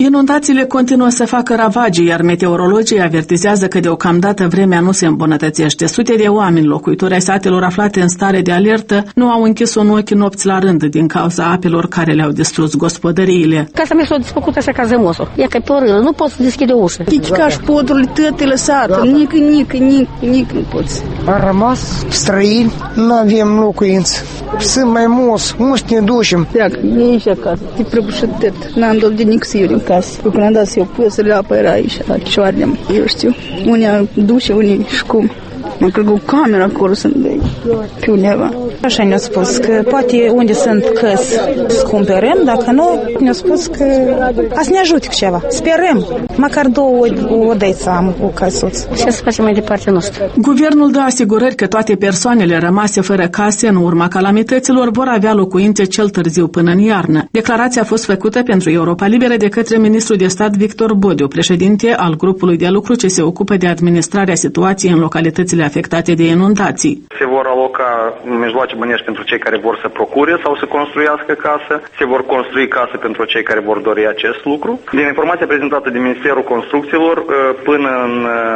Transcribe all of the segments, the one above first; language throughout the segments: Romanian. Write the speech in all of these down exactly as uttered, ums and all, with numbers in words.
Inundațiile continuă să facă ravagii, iar meteorologii avertizează că deocamdată vremea nu se îmbunătățește. Sute de oameni, locuitori ai satelor aflate în stare de alertă, nu au închis un ochi nopți la rând din cauza apelor care le-au distrus gospodăriile. Casa mea s-a desfăcut așa ca zemosul. E ca pe o râlă, nu poți să deschide ușă. Chichicaș, podurile, tăte lăsată, nic, nic, nic, nic nu poți. Am rămas străini, nu avem locuință. Sunt mai mos, nu să ne ducem. Treacă, e aici acasă, te prăbușit tăt. N-am dat de nic să iuri în casă. Când am dat să iau păsările, apa era aici, la cioarnem. Eu știu, unii duce, unii și cum. Mă cred că o cameră acolo sunt de pe undeva. Așa ne-a spus că poate unde sunt căsi să cumpărăm, dacă nu, ne-a spus că a să ne ajute cu ceva. Sperăm, măcar două odăi să am o căsuță. Și să facem mai departe nostru. Guvernul dă asigurări că toate persoanele rămase fără case în urma calamităților vor avea locuințe cel târziu până în iarnă. Declarația a fost făcută pentru Europa Liberă de către ministrul de stat Victor Bodiu, președinte al grupului de lucru ce se ocupă de administrarea situației în localitățile afectate de inundații. Se vor aloca mijloace bănești pentru cei care vor să procure sau să construiască casă, se vor construi case pentru cei care vor dori acest lucru. Din informația prezentată de Ministerul Construcțiilor, până în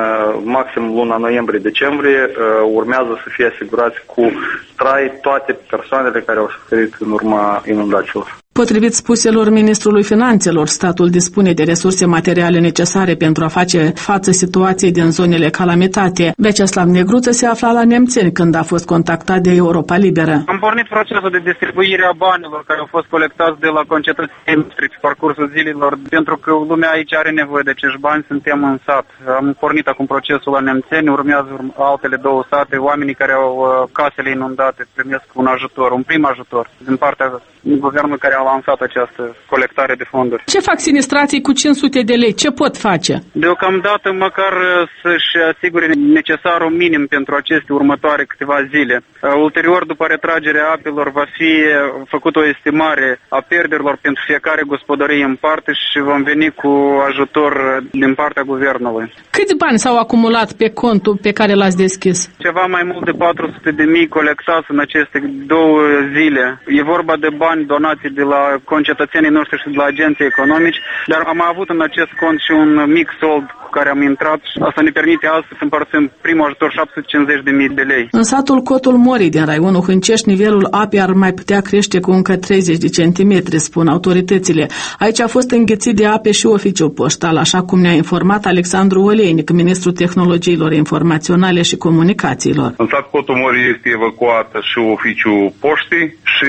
maxim luna noiembrie-decembrie urmează să fie asigurați cu trai toate persoanele care au suferit în urma inundațiilor. Potrivit spuselor ministrului Finanțelor, statul dispune de resurse materiale necesare pentru a face față situației din zonele calamitate. Veceslav Negruță se afla la Nemțeni când a fost contactat de Europa Liberă. Am pornit procesul de distribuire a banilor care au fost colectați de la concetățenii noștri pe parcursul zilelor, pentru că lumea aici are nevoie de acești bani, suntem în sat. Am pornit acum procesul la Nemțeni, urmează altele două sate, oamenii care au casele inundate primesc un ajutor, un prim ajutor din partea guvernului care a lansat această colectare de fonduri. Ce fac sinistrații cu cinci sute de lei? Ce pot face? Deocamdată măcar să-și asigure necesarul minim pentru aceste următoare câteva zile. Ulterior, după retragerea apelor, va fi făcută o estimare a pierderilor pentru fiecare gospodărie în parte și vom veni cu ajutor din partea guvernului. Câți bani s-au acumulat pe contul pe care l-ați deschis? Ceva mai mult de patru sute de mii colectați în aceste două zile. E vorba de bani donații de la concetățenii noștri și de la agenții economici, dar am avut în acest cont și un mic sold cu care am intrat și asta ne permite astăzi să împărțim primul ajutor șapte sute cincizeci de mii de lei. În satul Cotul Morii din raionul Hâncești, nivelul apei ar mai putea crește cu încă treizeci de centimetri, spun autoritățile. Aici a fost înghețit de ape și oficiul poștal, așa cum ne-a informat Alexandru Oleinic, ministrul tehnologiilor informaționale și comunicațiilor. În sat Cotul Morii este evacuată și oficiul poștii și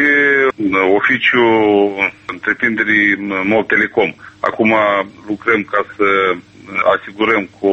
oficiul întreprinderii MOL Telecom. Acum lucrăm ca să asigurăm cu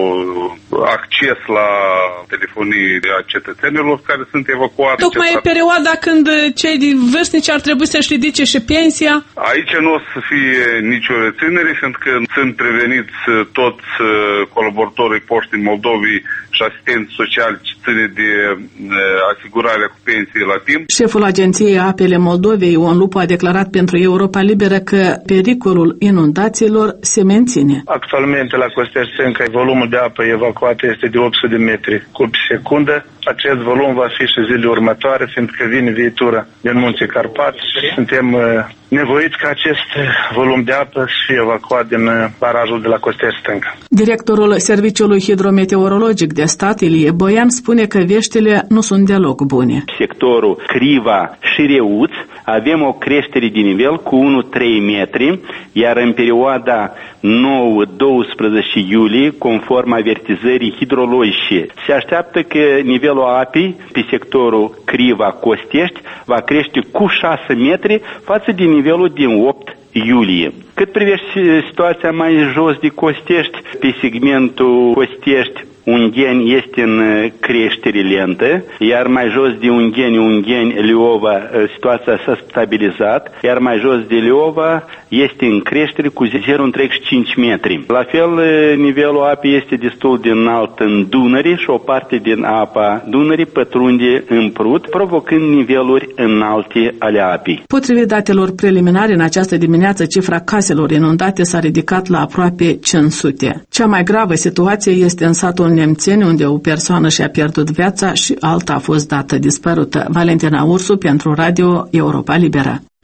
acces la telefonii a cetățenilor care sunt evacuați. Tocmai e perioada când cei vârstnici ar trebui să-și ridice și pensia. Aici nu o să fie nicio reținere, pentru că sunt preveniți toți colaboratorii Poștii Moldovei și asistenți sociali ce ține de asigurarea cu pensii la timp. Șeful Agenției Apele Moldovei, Ion Lupu, a declarat pentru Europa Liberă că pericolul inundațiilor se menține. Actualmente la Costești Sânca volumul de apă evacuat este de opt sute de metri cub pe secundă. Acest volum va fi și zilele următoare, fiindcă vine viitura din Munții Carpați. Suntem uh, nevoiți ca acest volum de apă să fie evacuat din uh, barajul de la Costești Stânca. Directorul Serviciului Hidrometeorologic de Stat, Ilie Boian, spune că veștile nu sunt deloc bune. Sectorul Criva și Reuț avem o creștere de nivel cu unu trei metri, iar în perioada nouă doisprezece iulie, conform avertizării hidrologice, se așteaptă că nivelul apei pe sectorul Criva-Costești va crește cu șase metri față de nivelul din opt iulie. Cât privește situația mai jos de Costești, pe segmentul Costești, Ungheni este în creștere lentă, iar mai jos de Ungheni, Ungheni, Leova, situația s-a stabilizat, iar mai jos de Leova este în creștere cu zero virgulă treizeci și cinci metri. La fel, nivelul apei este destul de înalt în Dunăre și o parte din apa Dunării pătrunde în Prut, provocând niveluri înalte ale apei. Potrivit datelor preliminare, în această dimineață, cifra caselor inundate s-a ridicat la aproape cinci sute. Cea mai gravă situație este în satul Nemțeni, unde o persoană și-a pierdut viața și alta a fost dată dispărută. Valentina Ursu pentru Radio Europa Liberă.